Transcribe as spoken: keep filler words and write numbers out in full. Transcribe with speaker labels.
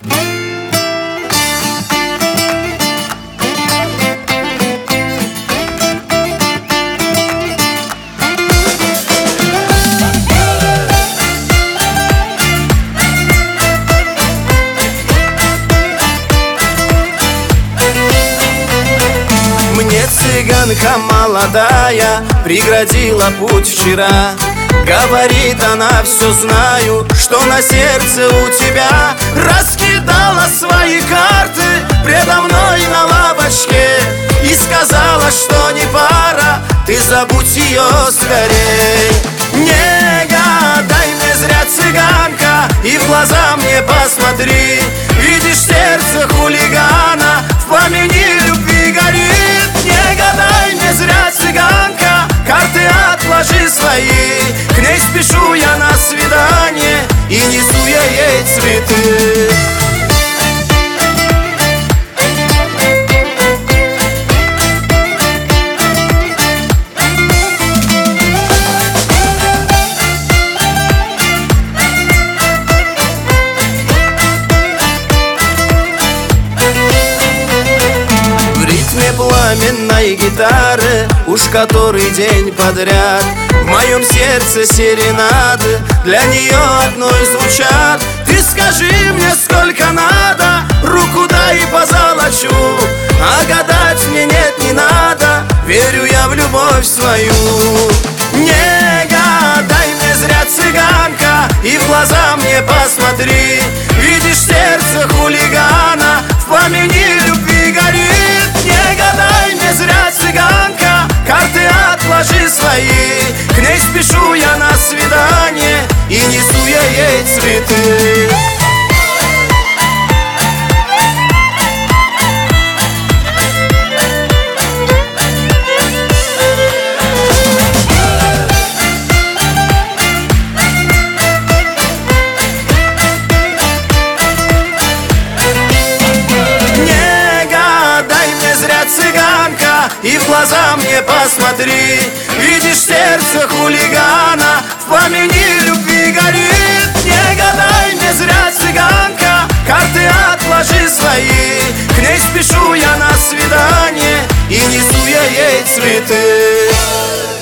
Speaker 1: Мне цыганка молодая преградила путь вчера. Говорит она: все знаю, что на сердце у тебя. Раскидала свои карты предо мной на лавочке и сказала, что не пара, ты забудь ее скорей. Не гадай мне зря, цыганка, и в глаза мне посмотри. Видишь, сердце хулигана в пламени любви горит. Не гадай мне зря, цыганка, карты отложи свои. К ней спешу я на свидание и несу я ей цветы. Пламенной гитары уж который день подряд в моем сердце серенады для нее одной звучат. Ты скажи мне, сколько надо, руку дай и позолочу, а гадать мне нет, не надо, верю я в любовь свою. Не гадай мне зря, цыганка, и в глаза мне посмотри. Видишь, сердце хулигана в пламени любви горит. Не гадай мне зря, цыганка, карты отложи свои. К ней спешу я на свидание и несу я ей цветы. Цыганка, и в глаза мне посмотри. Видишь, сердце хулигана в пламени любви горит. Не гадай мне зря, цыганка, карты отложи свои. К ней спешу я на свидание и несу я ей цветы.